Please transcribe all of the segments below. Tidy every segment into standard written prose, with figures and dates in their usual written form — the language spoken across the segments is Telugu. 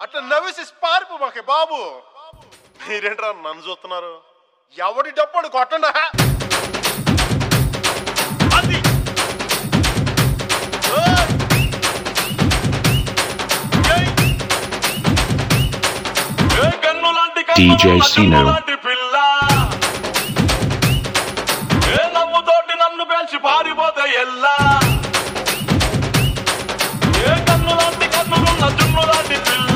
అట్లా నవ్వేసి పారిపోమాకే బాబు. మీరేంట్రా నన్ను చూస్తున్నారు? ఎవడి డప్పుడు కొట్టండా. అది DJ Sino. నవ్వుతోటి నన్ను పేల్చి పారిపోతే ఎల్లా. ఏ కన్ను లాంటి కన్నులున్న జున్ను లాంటి పిల్ల.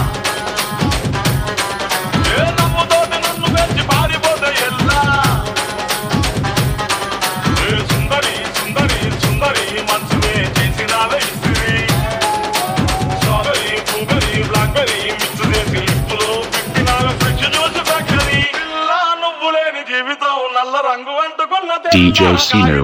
ఏ నవ్వుతోటి నన్ను పేల్చి పారిపోతే ఎల్లా. ఏ సుందరి సుందరి సుందరి మనసునే చేసినావే ఇస్త్రీ. స్ట్రాబెరీ బ్లూబెరీ బ్లాక్బెరీ మిక్స్ చేసి లిప్పులో పెట్టినావే ఫ్రెష్ జ్యూస్ ఫ్యాక్టరీ. పిల్ల నువ్వు లేని జీవితం నల్ల రంగు అంటుకున్న DJ Sino.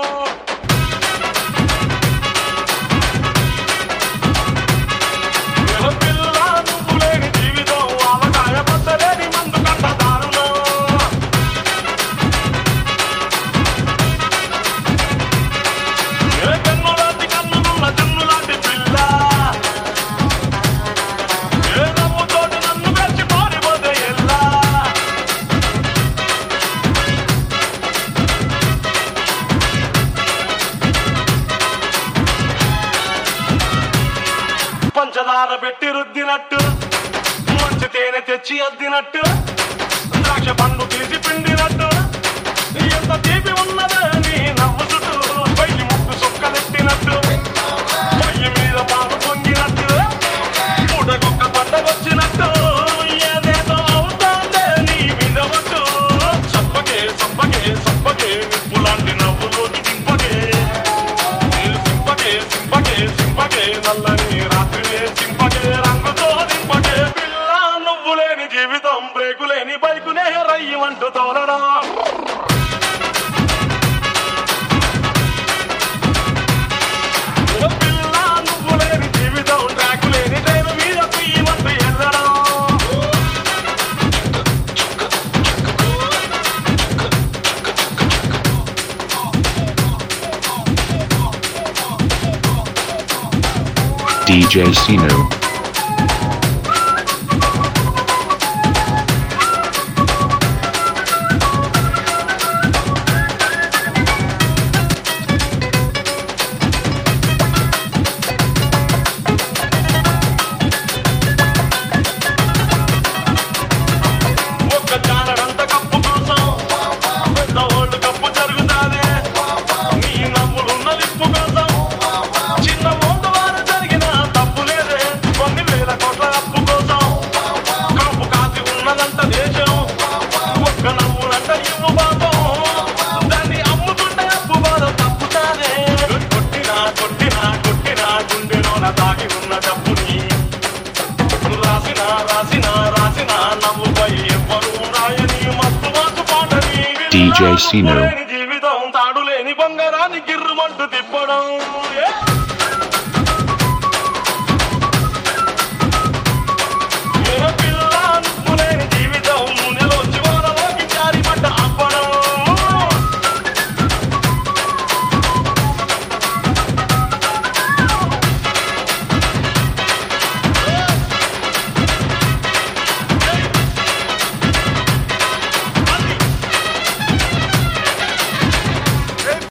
పంచదార పెట్టి రుద్దినట్టు, మంచి తేనె తెచ్చి అద్దినట్టు, ద్రాక్ష పండు తీసి పిండినట్టు, ఎంత తీపి ఉన్నదే నీ నవ్వు చుట్టూ. పైకి ముక్కు సుక్కలెట్టినట్టు, పొయ్యి మీద పాలు పొంగినట్టు, పూటకొక్క పంట వచ్చినట్టు, ఏదేదో అవుతాందే నీ మీద వట్టు. సప్పకే సప్పకే సప్పకే నిప్పు లాంటి నవ్వులోకి దింపకే. సింపకే సింపకే సింపకే నల్లని రాత్రినే సింపకే రంగుతో దింపకే. పిల్ల నువ్వు లేని జీవితం బ్రేకు లేని బైకునే రయ్యమంటూ తోలడం. పిల్ల నువ్వు లేని జీవితం ట్రాకు లేని ట్రైన్ మీద కుయ్యమంటూ ఎల్లడం. DJ Sino. ఒక్క జానడంత కప్పు కోసం పెద్ద ఓల్డ్ కప్పు జరుగుతాదే. నీ నవ్వులున్న లిప్పు కోసం చిన్న మోటు వారు జరిగిన తప్పు లేదే. కొన్ని వేల కోట్ల అప్పు కోసం కప్పు కాసి ఉన్నదంట దేశం. ఒక్క నవ్వులంట ఇవ్వు పాపం, దాన్ని అమ్ముతుంటే అప్పు బాధ తప్పుతాదే. కొట్టినా కొట్టినా కొట్టినా గుండెలోన దాగి ఉన్న డబ్బుని రాసిన రాసిన రాసిన నవ్వుపై ఎవ్వరూ రాయని మస్తు మాసు పాటని. DJ Sino. జీవితం తాడు లేని బంగారాన్ని గిర్రుమంటూ తిప్పడం.